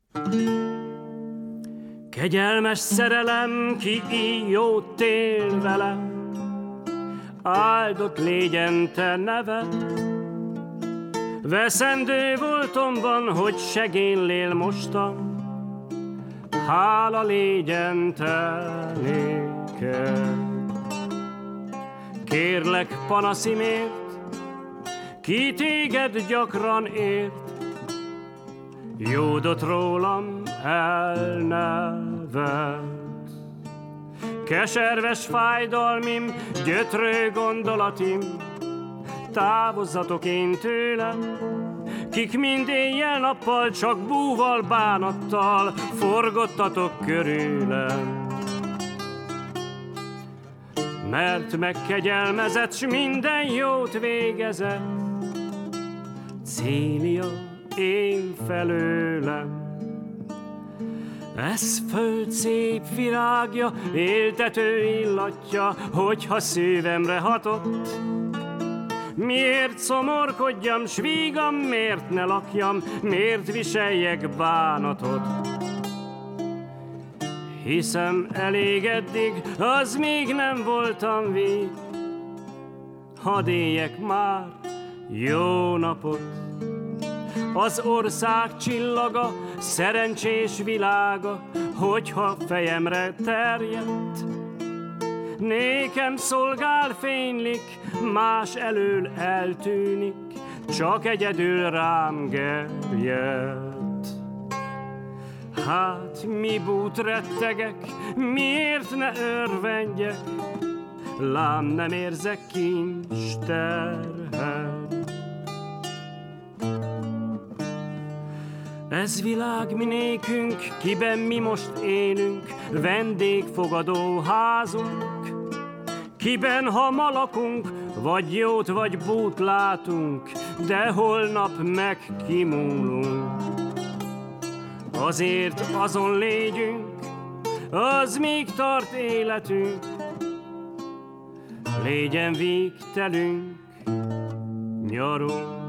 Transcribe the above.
Kegyelmes szerelem, ki így jót él velem, áldott légyen te neved. Veszendő voltomban, hogy segélylél mostan, hála légyen te néked. Kérlek panaszimért, ki téged gyakran ért, jódot rólam elnevet. Keserves fájdalmim, gyötrő gondolatim, távozzatok én tőlem, kik mind éjjel-nappal csak búval, bánattal forgottatok körülem. Mert megkegyelmezett, s minden jót végezett, Célia én felőlem. Ez föld szép virágja, éltető illatja, hogyha szívemre hatott. Miért szomorkodjam, s vígam, miért ne lakjam, miért viseljek bánatot? Hiszem elég eddig, az még nem voltam vég, hadd éljek már jó napot. Az ország csillaga, szerencsés világa, hogyha fejemre terjedt, nékem szolgál fénylik, más elől eltűnik, csak egyedül rám gerjedt. Hát mi bút rettegek, miért ne örvendjek, lám nem érzek kincs terhet. Ez világ mi nékünk, kiben mi most élünk, vendégfogadó házunk, kiben ha ma lakunk, vagy jót, vagy bút látunk, de holnap meg kimúlunk. Azért azon légyünk, az még tart életünk, légyen végtelünk nyarunk.